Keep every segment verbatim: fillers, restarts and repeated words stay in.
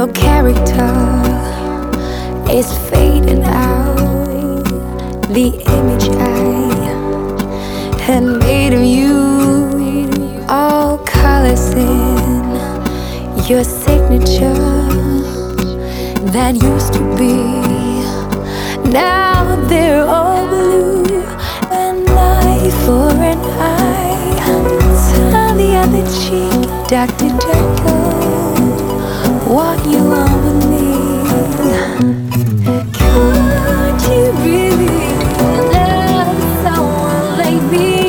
Your character is fading out. The image I had made of you, all colors in your signature that used to be. Now they're all blue, an eye for an eye, turn the other cheek, Doctor Jekyll, what you want with me? Could you really love someone like me?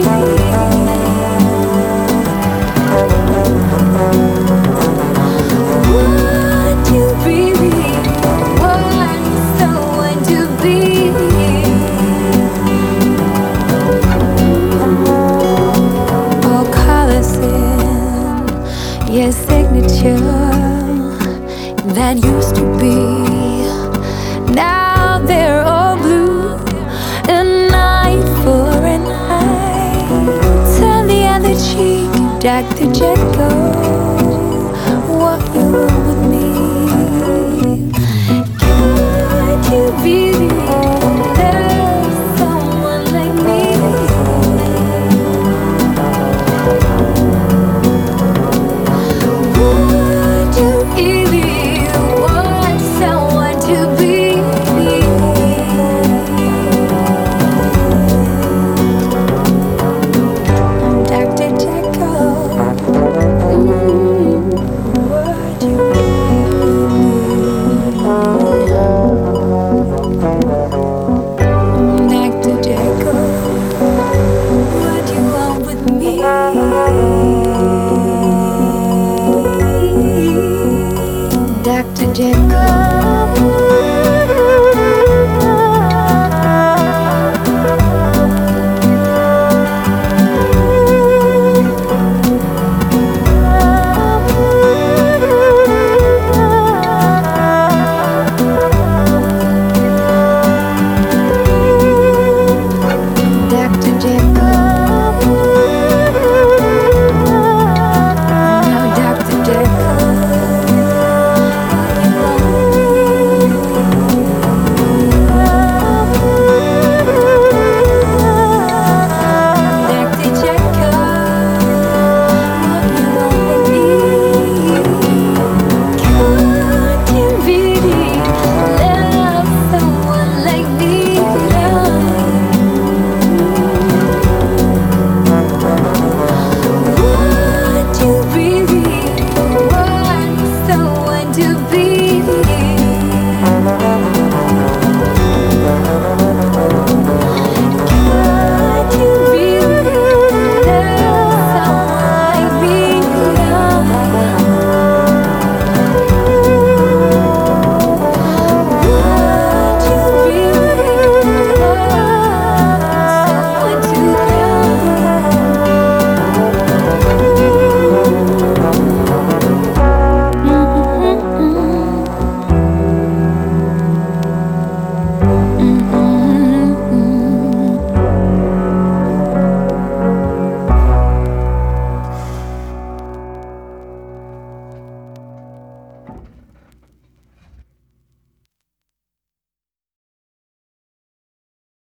Would you really want someone to be? All colors in your signature that used to be. Now they're all blue, an eye for an eye, turn the other cheek, Doctor Jekyll, what you want with me? Could you really